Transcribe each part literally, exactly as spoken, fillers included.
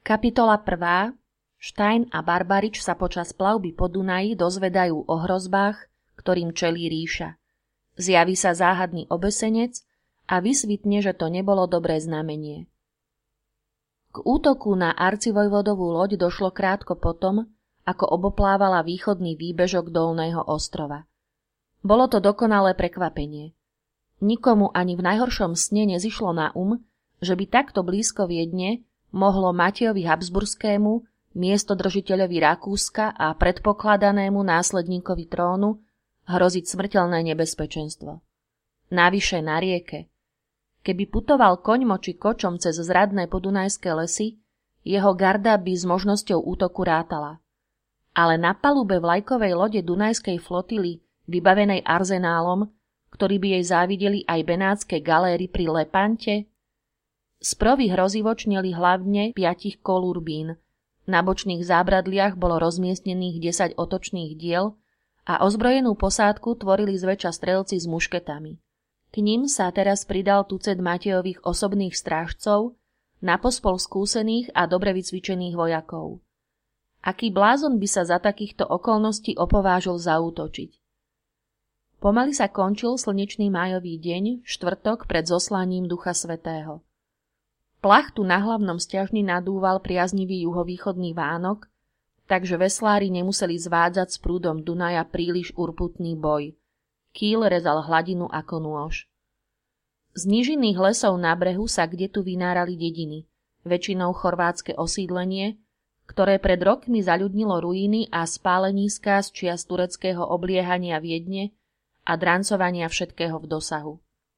Kapitola prvá. Stein a Barbarič sa počas plavby po Dunaji dozvedajú o hrozbách, ktorým čelí ríša. Zjaví sa záhadný obesenec a vysvitne, že to nebolo dobré znamenie. K útoku na arcivojvodovú loď došlo krátko potom, ako oboplávala východný výbežok Dolného ostrova. Bolo to dokonalé prekvapenie. Nikomu ani v najhoršom sne nezišlo na um, že by takto blízko Viedne mohlo Matejovi Habsburskému, miestodržiteľovi Rakúska a predpokladanému následníkovi trónu hroziť smrteľné nebezpečenstvo. Navyše na rieke. Keby putoval koňmo či kočom cez zradné podunajské lesy, jeho garda by s možnosťou útoku rátala. Ale na palube vlajkovej lode Dunajskej flotily, vybavenej arzenálom, ktorý by jej závideli aj benátske galéry pri Lepante, sprovy hrozivo čneli hlavne piatich kolurbín. Na bočných zábradliach bolo rozmiestnených desať otočných diel a ozbrojenú posádku tvorili zväčša strelci s mušketami. K ním sa teraz pridal tucet Matejových osobných strážcov, napospol skúsených a dobre vycvičených vojakov. Aký blázon by sa za takýchto okolností opovážil zaútočiť? Pomaly sa končil slnečný májový deň, štvrtok pred zoslaním Ducha Svätého. Plachtu na hlavnom sťažni nadúval priaznivý juhovýchodný vánok, takže veslári nemuseli zvádzať s prúdom Dunaja príliš urputný boj. Kýl rezal hladinu ako nôž. Z nížinných lesov na brehu sa kdetu vynárali dediny, väčšinou chorvátske osídlenie, ktoré pred rokmi zaľudnilo ruiny a spáleníska z čias tureckého obliehania Viedne a drancovania všetkého v dosahu.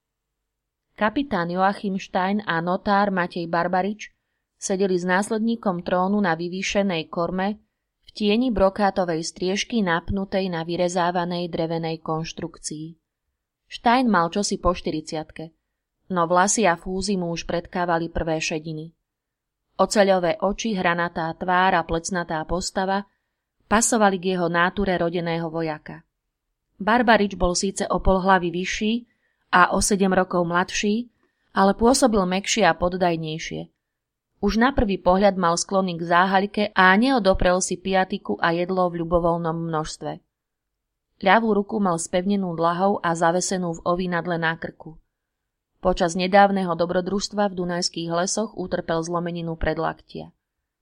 Kapitán Joachim Stein a notár Matej Barbarič sedeli s následníkom trónu na vyvýšenej korme v tieni brokátovej striežky napnutej na vyrezávanej drevenej konštrukcii. Stein mal čosi po štyridsiatke, no vlasy a fúzy mu už predkávali prvé šediny. Oceľové oči, hranatá tvár a plecnatá postava pasovali k jeho náture rodeného vojaka. Barbarič bol síce o pol hlavy vyšší a o sedem rokov mladší, ale pôsobil mäkšie a poddajnejšie. Už na prvý pohľad mal sklony k záhaľke a neodoprel si piatiku a jedlo v ľubovoľnom množstve. Ľavú ruku mal spevnenú dlahou a zavesenú v ovínadle na krku. Počas nedávneho dobrodružstva v Dunajských lesoch utrpel zlomeninu predlaktia.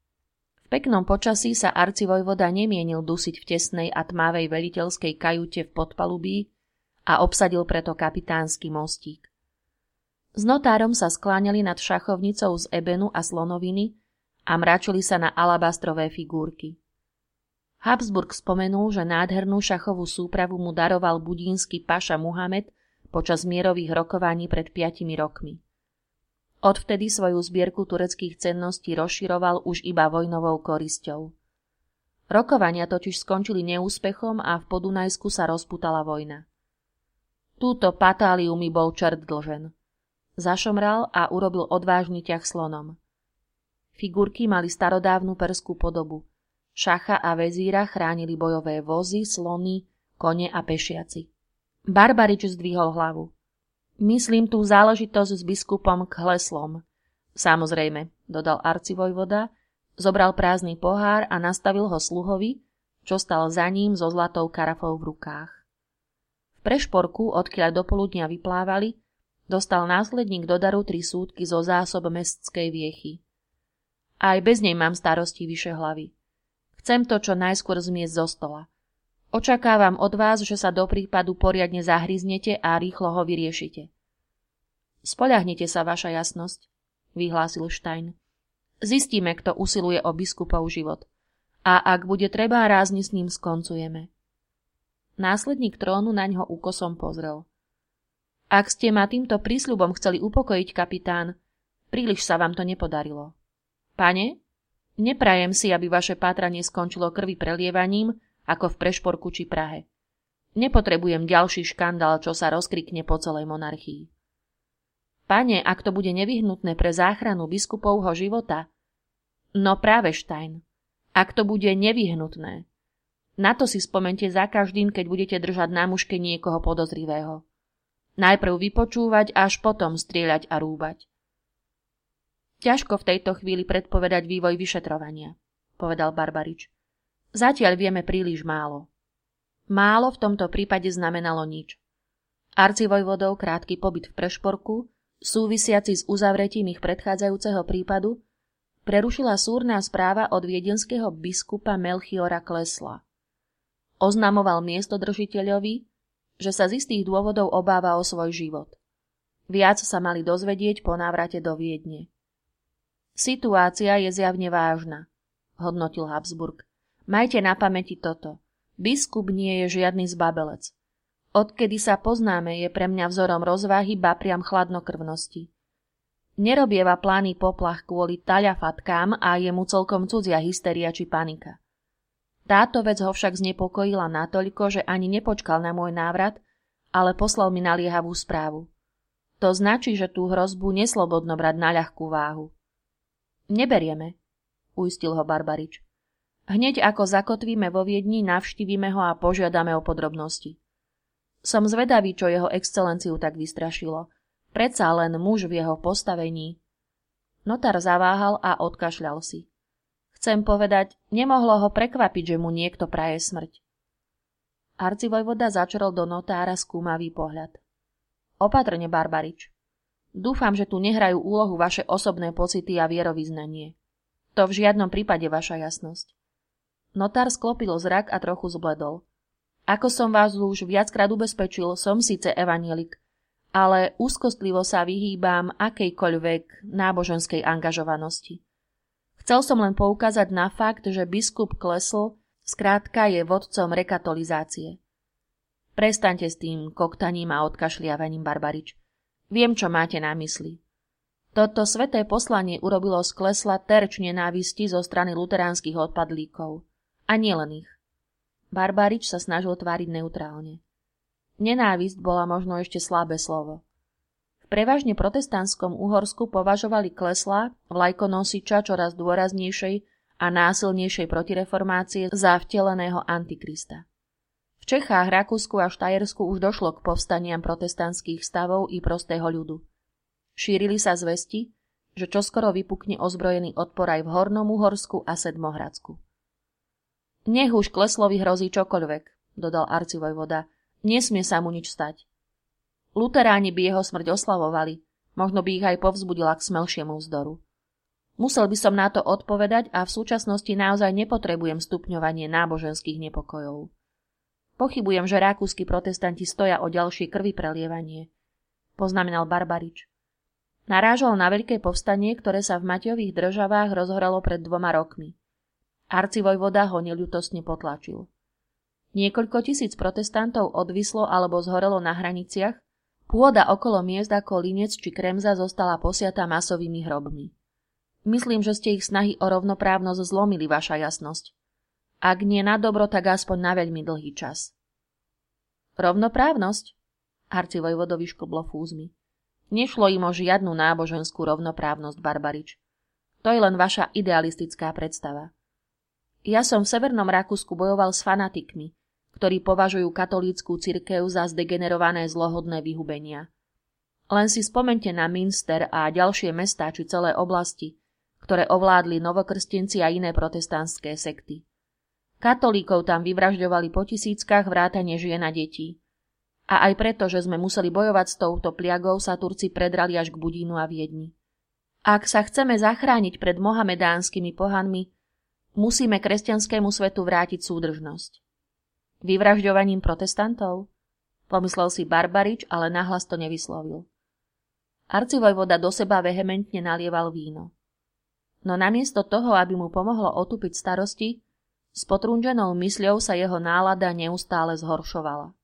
V peknom počasí sa arcivojvoda nemienil dusiť v tesnej a tmavej veliteľskej kajute v podpalubí a obsadil preto kapitánsky mostík. S notárom sa skláňali nad šachovnicou z ebenu a slonoviny a mračili sa na alabastrové figúrky. Habsburg spomenul, že nádhernú šachovú súpravu mu daroval budínsky paša Muhamed počas mierových rokovaní pred piatimi rokmi. Odvtedy svoju zbierku tureckých cenností rozširoval už iba vojnovou korisťou. Rokovania totiž skončili neúspechom a v Podunajsku sa rozputala vojna. Túto patáliu mi bol čert dlžen. Zašomral a urobil odvážny ťah slonom. Figurky mali starodávnu perskú podobu. Šacha a vezíra chránili bojové vozy, slony, kone a pešiaci. Barbarič zdvihol hlavu. Myslím tú záležitosť s biskupom Khleslom. Samozrejme, dodal arcivojvoda, zobral prázdny pohár a nastavil ho sluhovi, čo stal za ním so zlatou karafou v rukách. V prešporku, odkiaľ do poludnia vyplávali, dostal následník do daru tri súdky zo zásob mestskej viechy. Aj bez nej mám starosti vyše hlavy. Chcem to čo najskôr zmiesť zo stola. Očakávam od vás, že sa do prípadu poriadne zahryznete a rýchlo ho vyriešite. Spoľahnite sa, vaša jasnosť, vyhlásil Stein. Zistíme, kto usiluje o biskupov život. A ak bude treba, rázni s ním skoncujeme. Následník trónu naňho úkosom pozrel. Ak ste ma týmto prísľubom chceli upokojiť, kapitán, príliš sa vám to nepodarilo. Pane, neprajem si, aby vaše pátranie skončilo krvi prelievaním, ako v Prešporku či Prahe. Nepotrebujem ďalší škandál, čo sa rozkrikne po celej monarchii. Pane, ak to bude nevyhnutné pre záchranu biskupovho života, no práve Stein, ak to bude nevyhnutné, na to si spomente za každým, keď budete držať na muške niekoho podozrivého. Najprv vypočúvať, až potom strieľať a rúbať. Ťažko v tejto chvíli predpovedať vývoj vyšetrovania, povedal Barbarič. Zatiaľ vieme príliš málo. Málo v tomto prípade znamenalo nič. Arcivojvodov krátky pobyt v Prešporku, súvisiaci s uzavretím ich predchádzajúceho prípadu, prerušila súrna správa od viedenského biskupa Melchiora Klesla. Oznamoval miestodržiteľovi, že sa z istých dôvodov obáva o svoj život. Viac sa mali dozvedieť po návrate do Viedne. Situácia je zjavne vážna, hodnotil Habsburg. Majte na pamäti toto. Biskup nie je žiadny zbabelec. Odkedy sa poznáme, je pre mňa vzorom rozvahy, ba priam chladnokrvnosti. Nerobieva plány poplach kvôli taľafatkám a je mu celkom cudzia hysteria či panika. Táto vec ho však znepokojila natoľko, že ani nepočkal na môj návrat, ale poslal mi naliehavú správu. To značí, že tú hrozbu neslobodno brať na ľahkú váhu. Neberieme, uistil ho Barbarič. Hneď ako zakotvíme vo Viedni, navštívime ho a požiadame o podrobnosti. Som zvedavý, čo jeho excelenciu tak vystrašilo. Predsa len muž v jeho postavení. Notár zaváhal a odkašľal si. Chcem povedať, nemohlo ho prekvapiť, že mu niekto praje smrť. Arcivojvoda začrel do notára skúmavý pohľad. Opatrne, Barbarič. Dúfam, že tu nehrajú úlohu vaše osobné pocity a vierovyznanie. To v žiadnom prípade, vaša jasnosť. Notár sklopil zrak a trochu zbledol. Ako som vás už viackrát ubezpečil, som síce evanjelik, ale úzkostlivo sa vyhýbam akejkoľvek náboženskej angažovanosti. Chcel som len poukázať na fakt, že biskup Klesl skrátka je vodcom rekatolizácie. Prestaňte s tým koktaním a odkašliavaním, Barbarič. Viem, čo máte na mysli. Toto sveté poslanie urobilo z Klesla terč nenávisti zo strany luteránskych odpadlíkov. A nielen ich. Barbarič sa snažil tváriť neutrálne. Nenávisť bola možno ešte slabé slovo. V prevažne protestantskom Uhorsku považovali Klesla, vlajkonosiča čoraz dôraznejšej a násilnejšej protireformácie, za vteleného antikrista. V Čechách, Rakúsku a Štajersku už došlo k povstaniam protestantských stavov i prostého ľudu. Šírili sa zvesti, že čoskoro vypukne ozbrojený odpor aj v Hornom Uhorsku a Sedmohradsku. Nech už Kleslovi hrozí čokoľvek, dodal arcivojvoda, nesmie sa mu nič stať. Luteráni by jeho smrť oslavovali, možno by ich aj povzbudila k smelšiemu vzdoru. Musel by som na to odpovedať a v súčasnosti naozaj nepotrebujem stupňovanie náboženských nepokojov. Pochybujem, že rakúski protestanti stoja o ďalšie krvi prelievanie, poznamenal Barbarič. Narážal na veľké povstanie, ktoré sa v Matejových Državách rozhoralo pred dvoma rokmi. Arcivojvoda ho neľútostne potlačil. Niekoľko tisíc protestantov odvislo alebo zhorelo na hraniciach, pôda okolo miest ako Linec či Kremza zostala posiatá masovými hrobmi. Myslím, že ste ich snahy o rovnoprávnosť zlomili, vaša jasnosť. Ak nie na dobro, tak aspoň na veľmi dlhý čas. Rovnoprávnosť? Arcivojvodovi šklblo fúzmi. Nešlo im o žiadnu náboženskú rovnoprávnosť, Barbarič. To je len vaša idealistická predstava. Ja som v Severnom Rakúsku bojoval s fanatikmi, ktorí považujú katolícku cirkev za zdegenerované zlohodné vyhubenia. Len si spomente na Münster a ďalšie mestá či celé oblasti, ktoré ovládli novokrstenci a iné protestantské sekty. Katolíkov tam vyvražďovali po tisíckach vrátane žien a detí. A aj preto, že sme museli bojovať s touto pliagou, sa Turci predrali až k Budínu a Viedni. Ak sa chceme zachrániť pred mohamedánskymi pohanmi, musíme kresťanskému svetu vrátiť súdržnosť. Vyvražďovaním protestantov? Pomyslel si Barbarič, ale nahlas to nevyslovil. Arcivojvoda do seba vehementne nalieval víno. No namiesto toho, aby mu pomohlo otupiť starosti, s potrúnženou mysľou sa jeho nálada neustále zhoršovala.